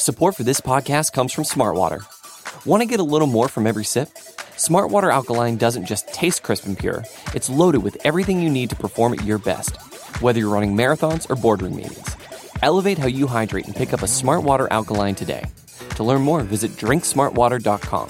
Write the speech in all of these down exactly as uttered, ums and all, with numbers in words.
Support for this podcast comes from Smartwater. Want to get a little more from every sip? Smartwater Alkaline doesn't just taste crisp and pure, it's loaded with everything you need to perform at your best, whether you're running marathons or boardroom meetings. Elevate how you hydrate and pick up a Smartwater Alkaline today. To learn more, visit drink smart water dot com.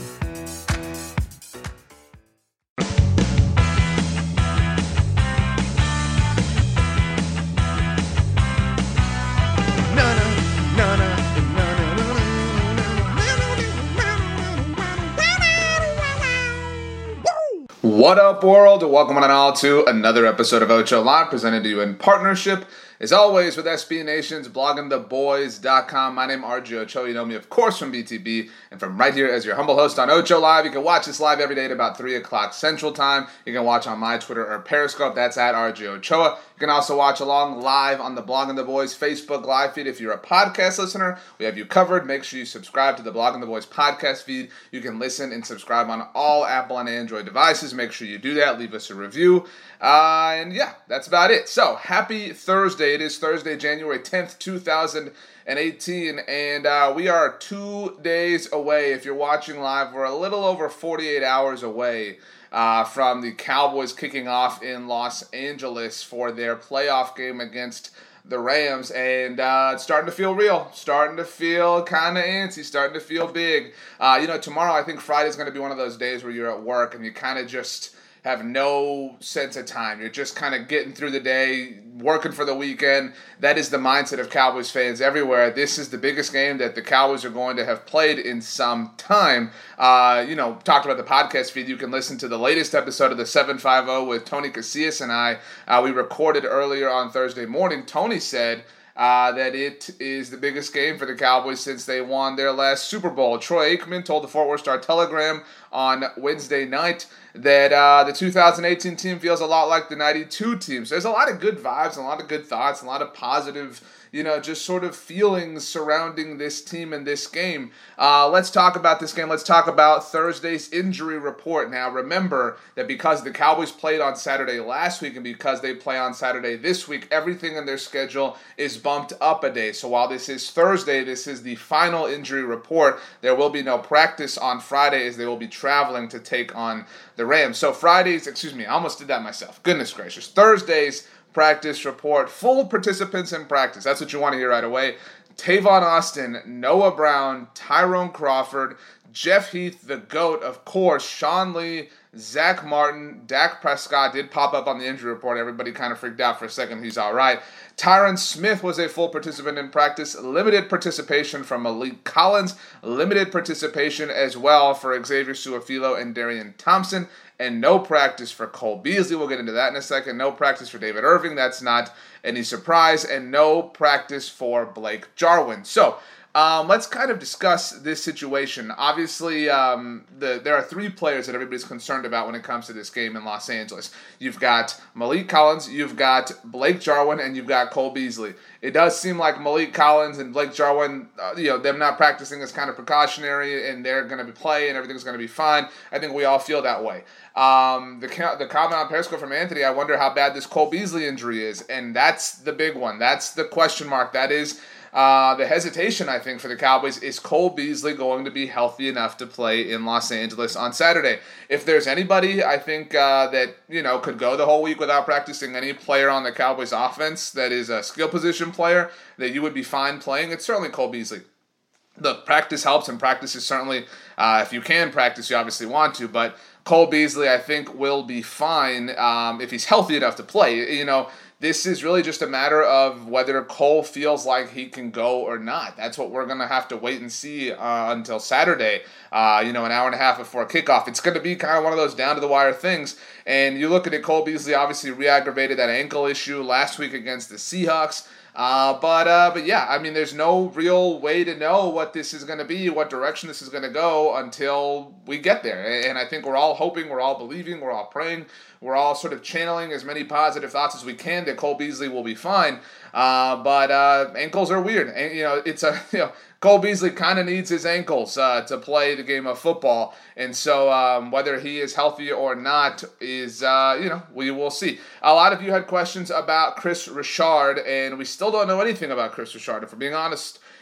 What up, world? Welcome one and all to another episode of Ocho Live, presented to you in partnership, as always, with S B Nation's blogging the boys dot com. My name is R J Ochoa. You know me, of course, from B T B, and from right here as your humble host on Ocho Live. You can watch this live every day at about three o'clock Central Time. You can watch on my Twitter or Periscope. That's at R J Ochoa. You can also watch along live on the Blogging the Boys Facebook live feed. If you're a podcast listener, we have you covered. Make sure you subscribe to the Blogging the Boys podcast feed. You can listen and subscribe on all Apple and Android devices. Make sure you do that. Leave us a review. Uh, and yeah, that's about it. So, happy Thursday. It is Thursday, January tenth, two thousand eighteen, and uh, we are two days away. If you're watching live, we're a little over forty-eight hours away uh, from the Cowboys kicking off in Los Angeles for their playoff game against the Rams, and uh, it's starting to feel real, starting to feel kind of antsy, starting to feel big. Uh, you know, tomorrow, I think Friday's going to be one of those days where you're at work and you kind of just have no sense of time. You're just kind of getting through the day, working for the weekend. That is the mindset of Cowboys fans everywhere. This is the biggest game that the Cowboys are going to have played in some time. Uh, you know, talked about the podcast feed. You can listen to the latest episode of the seven fifty with Tony Casillas and I. Uh, we recorded earlier on Thursday morning. Tony said Uh, that it is the biggest game for the Cowboys since they won their last Super Bowl. Troy Aikman told the Fort Worth Star-Telegram on Wednesday night that uh, the two thousand eighteen team feels a lot like the ninety-two team. So there's a lot of good vibes, and a lot of good thoughts, and a lot of positive, you know, just sort of feelings surrounding this team and this game. Uh, let's talk about this game. Let's talk about Thursday's injury report. Now, remember that because the Cowboys played on Saturday last week and because they play on Saturday this week, everything in their schedule is bumped up a day. So while this is Thursday, this is the final injury report. There will be no practice on Friday as they will be traveling to take on the Rams. So Fridays, excuse me, I almost did that myself. Goodness gracious. Thursdays, practice report, full participants in practice. That's what you want to hear right away. Tavon Austin, Noah Brown, Tyrone Crawford, Jeff Heath, the GOAT, of course, Sean Lee, Zach Martin, Dak Prescott did pop up on the injury report. Everybody kind of freaked out for a second. He's all right. Tyron Smith was a full participant in practice. Limited participation from Malik Collins. Limited participation as well for Xavier Su'a-Filo and Darian Thompson. And no practice for Cole Beasley. We'll get into that in a second. No practice for David Irving. That's not any surprise. And no practice for Blake Jarwin. So, Um, let's kind of discuss this situation. Obviously, um, the, there are three players that everybody's concerned about when it comes to this game in Los Angeles. You've got Malik Collins, you've got Blake Jarwin, and you've got Cole Beasley. It does seem like Malik Collins and Blake Jarwin, uh, you know, them not practicing is kind of precautionary, and they're going to be playing, and everything's going to be fine. I think we all feel that way. Um, the the comment on Periscope from Anthony, I wonder how bad this Cole Beasley injury is, and that's the big one. That's the question mark. That is Uh, the hesitation, I think, for the Cowboys is Cole Beasley going to be healthy enough to play in Los Angeles on Saturday? If there's anybody, I think, uh, that, you know, could go the whole week without practicing, any player on the Cowboys offense that is a skill position player that you would be fine playing, it's certainly Cole Beasley. Look, practice helps, and practice is certainly, uh, if you can practice, you obviously want to, but Cole Beasley, I think, will be fine um, if he's healthy enough to play. You know, this is really just a matter of whether Cole feels like he can go or not. That's what we're going to have to wait and see uh, until Saturday, uh, you know, an hour and a half before kickoff. It's going to be kind of one of those down-to-the-wire things. And you look at it, Cole Beasley obviously re-aggravated that ankle issue last week against the Seahawks. Uh, but, uh, but yeah, I mean, there's no real way to know what this is going to be, what direction this is going to go until we get there. And I think we're all hoping, we're all believing, we're all praying, we're all sort of channeling as many positive thoughts as we can that Cole Beasley will be fine. Uh, but uh, ankles are weird. And, you know, it's a, you know, Cole Beasley kind of needs his ankles uh, to play the game of football. And so um, whether he is healthy or not is, uh, you know, we will see. A lot of you had questions about Kris Richard, and we still don't know anything about Kris Richard. If we're being honest,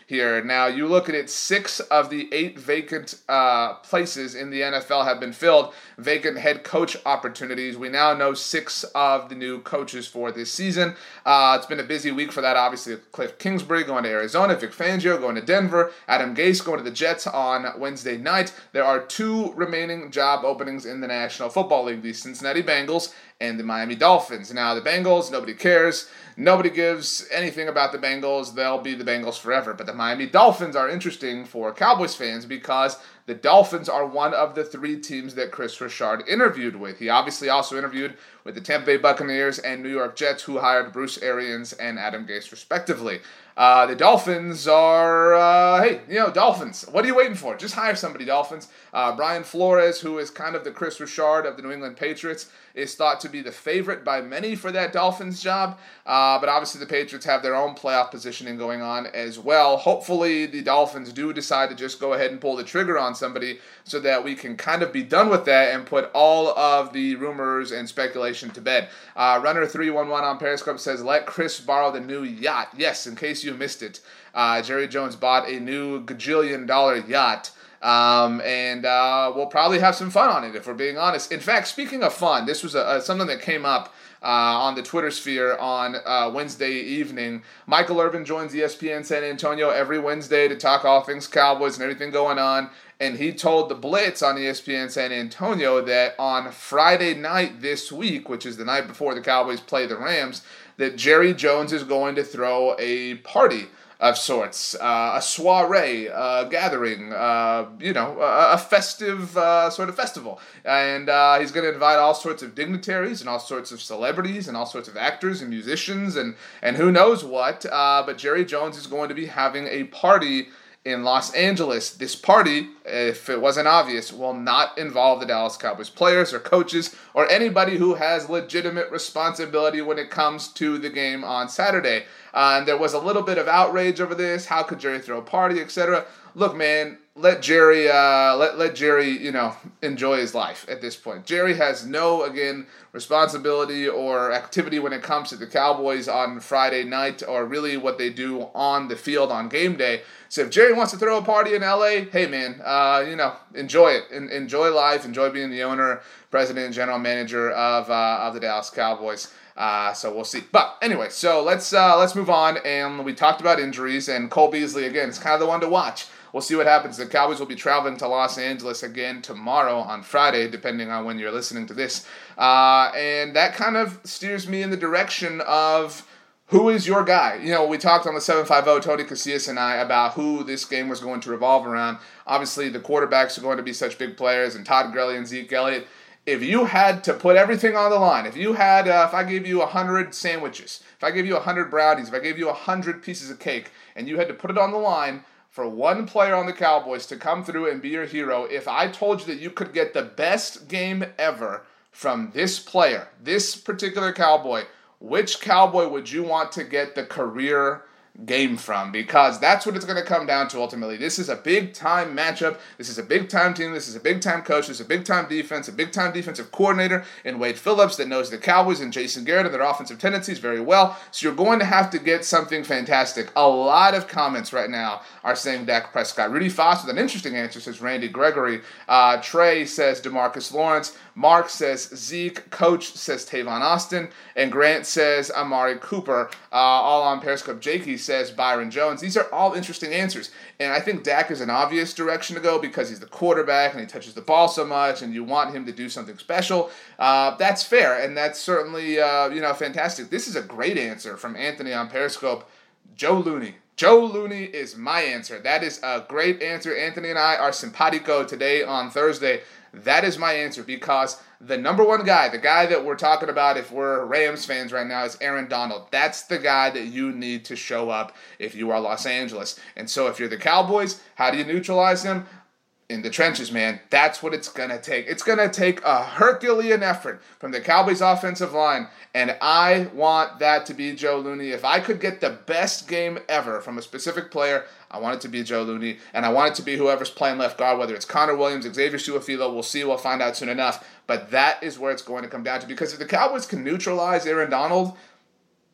here. Now, you look at it, six of the eight vacant uh, places in the N F L have been filled, vacant head coach opportunities. We now know six of the new coaches for this season. Uh, it's been a busy week for that, obviously. Cliff Kingsbury going to Arizona, Vic Fangio going to Denver, Adam Gase going to the Jets on Wednesday night. There are two remaining job openings in the National Football League, the Cincinnati Bengals and the Miami Dolphins. Now, the Bengals, nobody cares. Nobody gives anything about the Bengals. They'll be the Bengals forever. But the Miami Dolphins are interesting for Cowboys fans because the Dolphins are one of the three teams that Chris Richard interviewed with. He obviously also interviewed with the Tampa Bay Buccaneers and New York Jets, who hired Bruce Arians and Adam Gase, respectively. Uh, the Dolphins are, uh, hey, you know, Dolphins. What are you waiting for? Just hire somebody, Dolphins. Uh, Brian Flores, who is kind of the Chris Richard of the New England Patriots, is thought to be the favorite by many for that Dolphins job. Uh, but obviously the Patriots have their own playoff positioning going on as well. Hopefully the Dolphins do decide to just go ahead and pull the trigger on somebody so that we can kind of be done with that and put all of the rumors and speculation to bed. Uh, Runner three one one on Periscope says, let Chris borrow the new yacht. Yes, in case you missed it, uh, Jerry Jones bought a new gajillion dollar yacht. Um, and uh, we'll probably have some fun on it, if we're being honest. In fact, speaking of fun, this was a, a, something that came up uh, on the Twitter sphere on uh, Wednesday evening. Michael Irvin joins E S P N San Antonio every Wednesday to talk all things Cowboys and everything going on. And he told the Blitz on E S P N San Antonio that on Friday night this week, which is the night before the Cowboys play the Rams, that Jerry Jones is going to throw a party of sorts, uh, a soiree, a gathering, uh, you know, a, a festive uh, sort of festival. And uh, he's going to invite all sorts of dignitaries and all sorts of celebrities and all sorts of actors and musicians and, and who knows what. Uh, but Jerry Jones is going to be having a party in Los Angeles. This party, if it wasn't obvious, will not involve the Dallas Cowboys players or coaches or anybody who has legitimate responsibility when it comes to the game on Saturday. Uh, and there was a little bit of outrage over this. How could Jerry throw a party, et cetera? Look, man, let Jerry, uh, let let Jerry, you know, enjoy his life at this point. Jerry has no, again, responsibility or activity when it comes to the Cowboys on Friday night or really what they do on the field on game day. So if Jerry wants to throw a party in L A, hey, man, uh, you know, enjoy it. En- enjoy life. Enjoy being the owner, president, and general manager of uh, of the Dallas Cowboys. Uh, so we'll see. But anyway, so let's uh, let's move on. And we talked about injuries, and Cole Beasley, again, is kind of the one to watch. We'll see what happens. The Cowboys will be traveling to Los Angeles again tomorrow on Friday, depending on when you're listening to this. Uh, and that kind of steers me in the direction of who is your guy. You know, we talked on the seven fifty, Tony Casillas and I, about who this game was going to revolve around. Obviously, the quarterbacks are going to be such big players, and Todd Gurley and Zeke Elliott. If you had to put everything on the line, if you had, uh, if I gave you one hundred sandwiches, if I gave you one hundred brownies, if I gave you one hundred pieces of cake, and you had to put it on the line for one player on the Cowboys to come through and be your hero, if I told you that you could get the best game ever from this player, this particular Cowboy, which Cowboy would you want to get the career game from? Because that's what it's going to come down to ultimately. This is a big-time matchup. This is a big-time team. This is a big-time coach. This is a big-time defense, a big-time defensive coordinator in Wade Phillips that knows the Cowboys and Jason Garrett and their offensive tendencies very well. So you're going to have to get something fantastic. A lot of comments right now are saying Dak Prescott. Rudy Foss with an interesting answer says Randy Gregory. Uh, Trey says DeMarcus Lawrence. Mark says Zeke. Coach says Tavon Austin. And Grant says Amari Cooper. Uh, all on Periscope. Jakey says Byron Jones. These are all interesting answers. And I think Dak is an obvious direction to go because he's the quarterback and he touches the ball so much and you want him to do something special. Uh, that's fair. And that's certainly, uh, you know, fantastic. This is a great answer from Anthony on Periscope. Joe Looney. Joe Looney is my answer. That is a great answer. Anthony and I are simpatico today on Thursday. That is my answer because the number one guy, the guy that we're talking about if we're Rams fans right now is Aaron Donald. That's the guy that you need to show up if you are Los Angeles. And so if you're the Cowboys, how do you neutralize him? In the trenches, man. That's what it's going to take. It's going to take a Herculean effort from the Cowboys offensive line, and I want that to be Joe Looney. If I could get the best game ever from a specific player, I want it to be Joe Looney, and I want it to be whoever's playing left guard, whether it's Connor Williams, Xavier Su'a-Filo. We'll see. We'll find out soon enough. But that is where it's going to come down to, because if the Cowboys can neutralize Aaron Donald,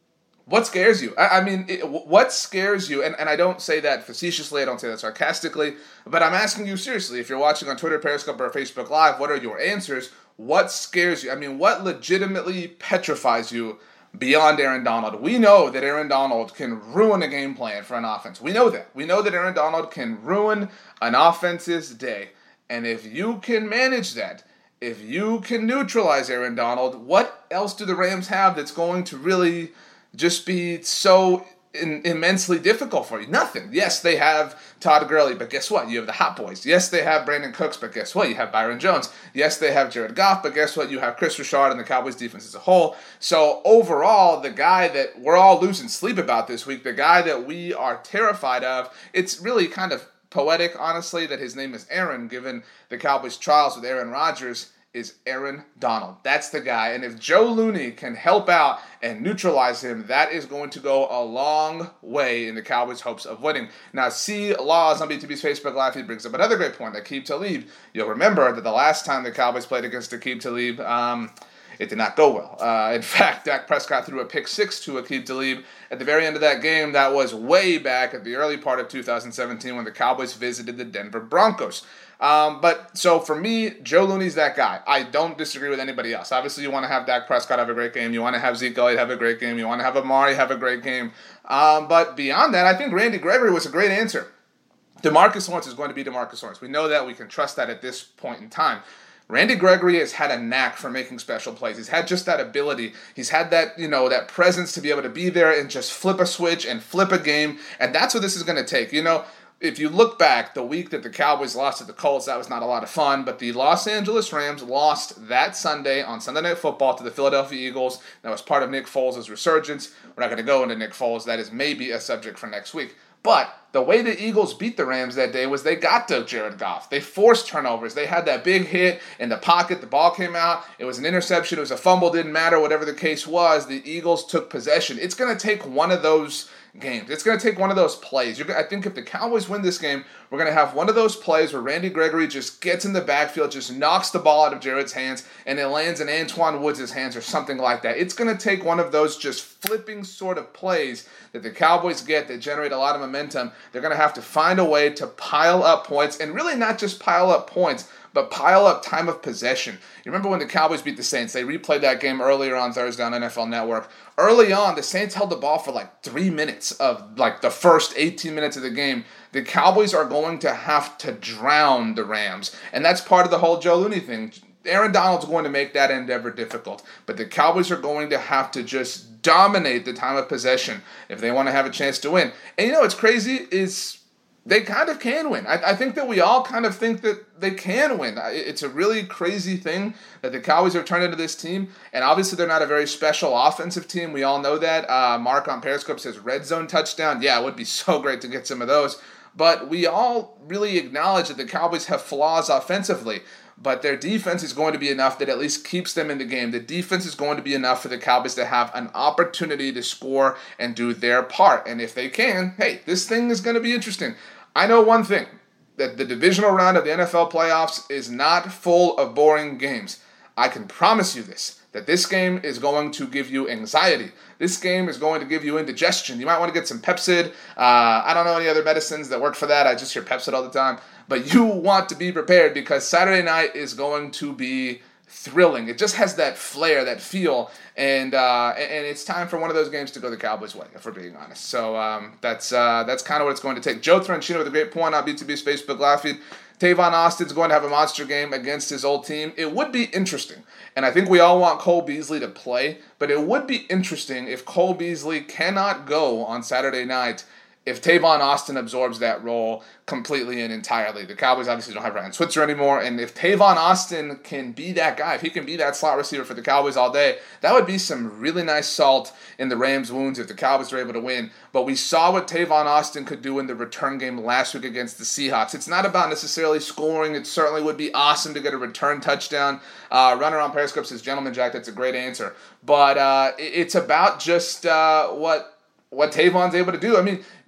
What scares you? I, I mean, it, what scares you? And, and I don't say that facetiously. I don't say that sarcastically. But I'm asking you seriously. If you're watching on Twitter, Periscope, or Facebook Live, what are your answers? What scares you? I mean, what legitimately petrifies you beyond Aaron Donald? We know that Aaron Donald can ruin a game plan for an offense. We know that. We know that Aaron Donald can ruin an offense's day. And if you can manage that, if you can neutralize Aaron Donald, what else do the Rams have that's going to really just be so in, immensely difficult for you? Nothing. Yes, they have Todd Gurley, but guess what? You have the Hot Boys. Yes, they have Brandon Cooks, but guess what? You have Byron Jones. Yes, they have Jared Goff, but guess what? You have Chris Richard and the Cowboys defense as a whole. So overall, the guy that we're all losing sleep about this week, the guy that we are terrified of, it's really kind of poetic, honestly, that his name is Aaron, given the Cowboys' trials with Aaron Rodgers, is Aaron Donald. That's the guy. And if Joe Looney can help out and neutralize him, that is going to go a long way in the Cowboys' hopes of winning. Now, C. Laws on B T B's Facebook Live feed brings up another great point. Aqib Talib. You'll remember that the last time the Cowboys played against Aqib Talib, um, it did not go well. Uh, in fact, Dak Prescott threw a pick six to Aqib Talib at the very end of that game. That was way back at the early part of two thousand seventeen when the Cowboys visited the Denver Broncos. Um, but so for me, Joe Looney's that guy. I don't disagree with anybody else. Obviously, you want to have Dak Prescott have a great game. You want to have Zeke Elliott have a great game. You want to have Amari have a great game. Um, but beyond that, I think Randy Gregory was a great answer. DeMarcus Lawrence is going to be DeMarcus Lawrence. We know that. We can trust that at this point in time. Randy Gregory has had a knack for making special plays. He's had just that ability. He's had that, you know, that presence to be able to be there and just flip a switch and flip a game. And that's what this is going to take. You know, if you look back, the week that the Cowboys lost to the Colts, that was not a lot of fun. But the Los Angeles Rams lost that Sunday on Sunday Night Football to the Philadelphia Eagles. That was part of Nick Foles' resurgence. We're not going to go into Nick Foles. That is maybe a subject for next week. But the way the Eagles beat the Rams that day was they got to Jared Goff. They forced turnovers. They had that big hit in the pocket. The ball came out. It was an interception. It was a fumble. Didn't matter. Whatever the case was, the Eagles took possession. It's going to take one of those games. It's going to take one of those plays. You're, I think if the Cowboys win this game, we're going to have one of those plays where Randy Gregory just gets in the backfield, just knocks the ball out of Jared's hands, and it lands in Antoine Woods' hands or something like that. It's going to take one of those just flipping sort of plays that the Cowboys get that generate a lot of momentum. They're going to have to find a way to pile up points, and really not just pile up points, but pile up time of possession. You remember when the Cowboys beat the Saints? They replayed that game earlier on Thursday on N F L Network. Early on, the Saints held the ball for like three minutes of like the first eighteen minutes of the game. The Cowboys are going to have to drown the Rams. And that's part of the whole Joe Looney thing. Aaron Donald's going to make that endeavor difficult. But the Cowboys are going to have to just dominate the time of possession if they want to have a chance to win. And you know what's crazy is they kind of can win. I, I think that we all kind of think that they can win. It's a really crazy thing that the Cowboys have turned into this team. And obviously they're not a very special offensive team. We all know that. Uh, Mark on Periscope says red zone touchdown. Yeah, it would be so great to get some of those. But we all really acknowledge that the Cowboys have flaws offensively. But their defense is going to be enough that at least keeps them in the game. The defense is going to be enough for the Cowboys to have an opportunity to score and do their part. And if they can, hey, this thing is going to be interesting. I know one thing, that the divisional round of the N F L playoffs is not full of boring games. I can promise you this, that this game is going to give you anxiety. This game is going to give you indigestion. You might want to get some Pepcid. Uh, I don't know any other medicines that work for that. I just hear Pepcid all the time. But you want to be prepared because Saturday night is going to be thrilling. It just has that flair, that feel, and uh, and it's time for one of those games to go the Cowboys' way, if we're being honest. So um, that's uh, that's kind of what it's going to take. Joe Tranchino with a great point on B two B's Facebook Live feed. Tavon Austin's going to have a monster game against his old team. It would be interesting, and I think we all want Cole Beasley to play, but it would be interesting if Cole Beasley cannot go on Saturday night if Tavon Austin absorbs that role completely and entirely. The Cowboys obviously don't have Ryan Switzer anymore, and if Tavon Austin can be that guy, if he can be that slot receiver for the Cowboys all day, that would be some really nice salt in the Rams' wounds if the Cowboys are able to win. But we saw what Tavon Austin could do in the return game last week against the Seahawks. It's not about necessarily scoring. It certainly would be awesome to get a return touchdown. Uh, Runner on Periscope says, Gentleman Jack, that's a great answer. But uh, it's about just uh, what what Tavon's able to do. I mean,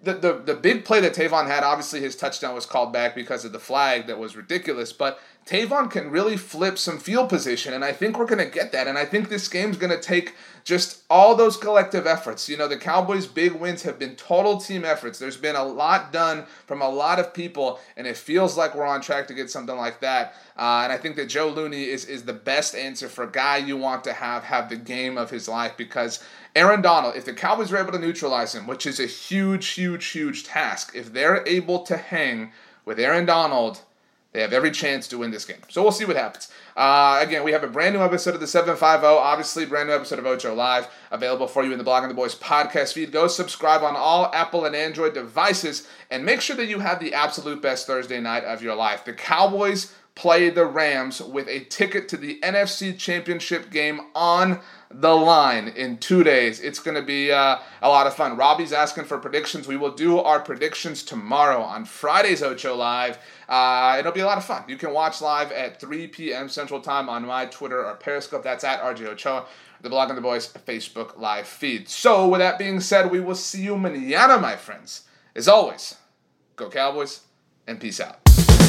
the, the, the big play that Tavon had, obviously his touchdown was called back because of the flag that was ridiculous, but Tavon can really flip some field position, and I think we're going to get that, and I think this game's going to take just all those collective efforts. You know, the Cowboys' big wins have been total team efforts. There's been a lot done from a lot of people, and it feels like we're on track to get something like that. Uh, and I think that Joe Looney is, is the best answer for a guy you want to have have the game of his life, because Aaron Donald, if the Cowboys are able to neutralize him, which is a huge, huge, huge task, if they're able to hang with Aaron Donald, they have every chance to win this game. So we'll see what happens. Uh, again, we have a brand new episode of the seven fifty, obviously brand new episode of Ocho Live, available for you in the Blogging the Boys podcast feed. Go subscribe on all Apple and Android devices, and make sure that you have the absolute best Thursday night of your life. The Cowboys play the Rams with a ticket to the N F C Championship game on the line in two days. It's going to be uh, a lot of fun. Robbie's asking for predictions. We will do our predictions tomorrow on Friday's Ocho Live. Uh, it'll be a lot of fun. You can watch live at three p.m. Central Time on my Twitter or Periscope. That's at R J Ochoa, the Blogging the Boys Facebook live feed. So with that being said, we will see you mañana, my friends. As always, go Cowboys, and peace out.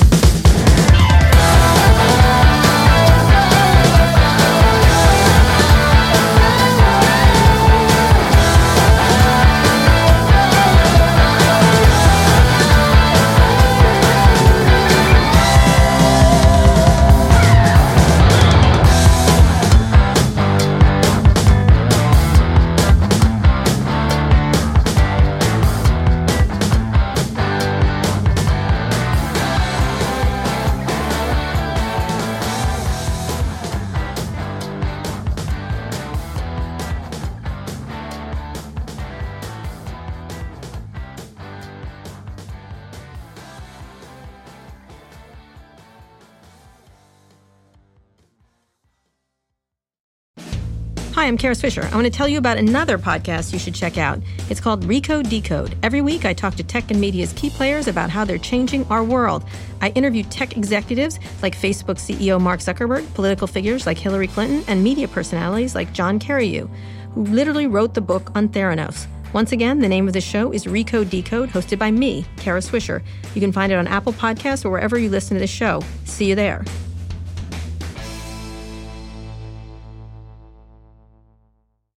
Hi, I'm Kara Swisher. I want to tell you about another podcast you should check out. It's called Recode Decode. Every week, I talk to tech and media's key players about how they're changing our world. I interview tech executives like Facebook C E O Mark Zuckerberg, political figures like Hillary Clinton, and media personalities like John Carreyrou, who literally wrote the book on Theranos. Once again, the name of the show is Recode Decode, hosted by me, Kara Swisher. You can find it on Apple Podcasts or wherever you listen to the show. See you there.